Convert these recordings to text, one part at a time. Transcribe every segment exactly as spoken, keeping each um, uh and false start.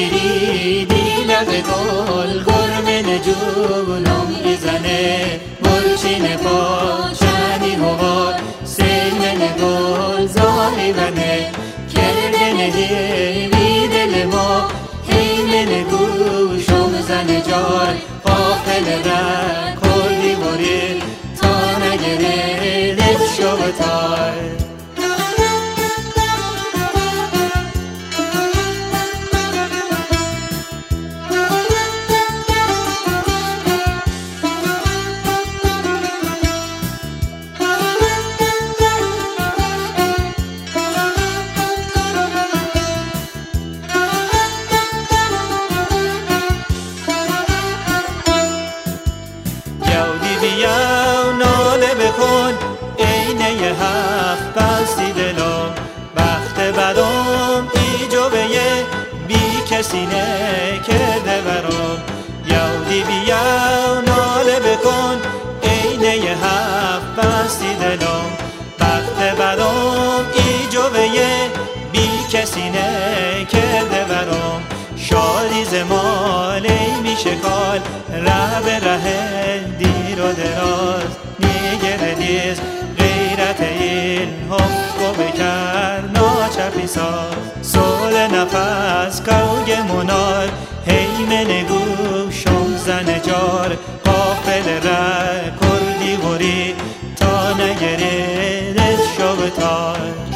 دیری دیلق گل گرم نجونم ایزنه برچین پاشنی هوا سلمن گل زاری ونه کردن هیوی دل ما هیمن گوشم زن جار قافل را کردی بوری تا نگره دل شبتار بیاو ناله بکن اینه حق بستی دلم بخت بدم ایجابه بی کسی نکرده برام یودی بیاو ناله بکن اینه حق بستی دلم بخت بدم ایجابه بی کسی نکرده برام شادی زمالی میشه کال ره به ره دیر و دراز نیگر دیز غیرت این حق بکر ناچپی ساز سول نفس کوگ منار هیمن گوشم زن جار قافل ره کردی غوری تا نگری دل شبتار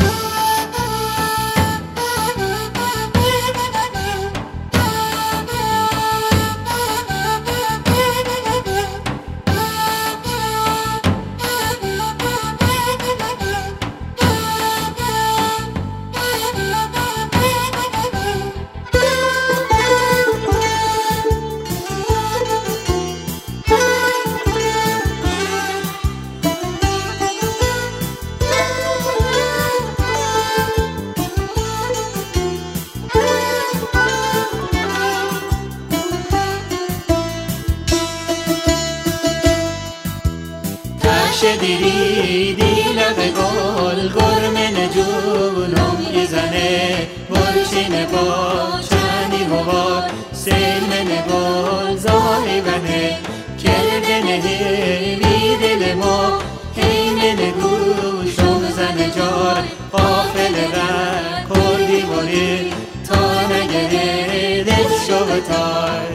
دیری دیلق گل گرم نجونم ایزنه برچین پاشنی هوا سلمن گل زاری ونه کردن هیوی دل ما هیمن گوشم زن جار قافل را کردی بوری تا نگره دل شبتار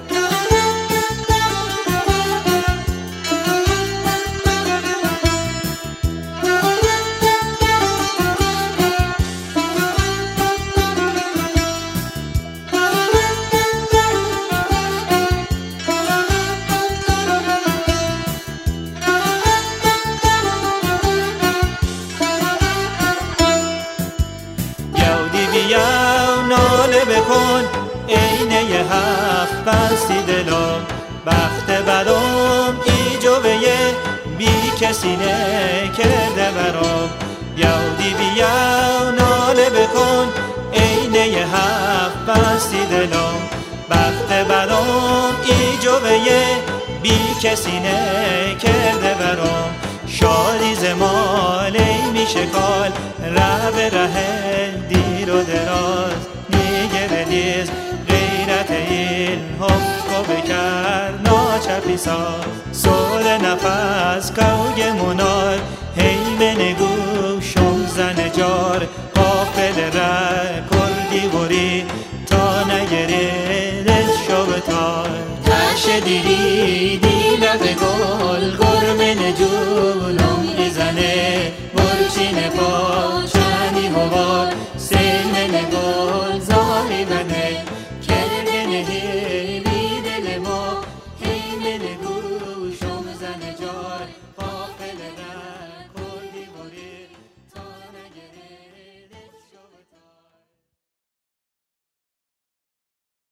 بیاو ناله بکن اینه حق بستی دلم بخت بدم ایجابه بی کسی نکرده برام یودی بیاو ناله بکن اینه حق بستی دلم بخت بدم ایجابه بی کسی نکرده برام شادی زمالی میشه کال ره به ره دیر و دراز نیگر دیز غیرت این حق بکر ناچپی ساز سول نفس کوگ منار هیمن گوشم زن جار قافل ره کردی غوری تا نگری دل شبتار تش دیری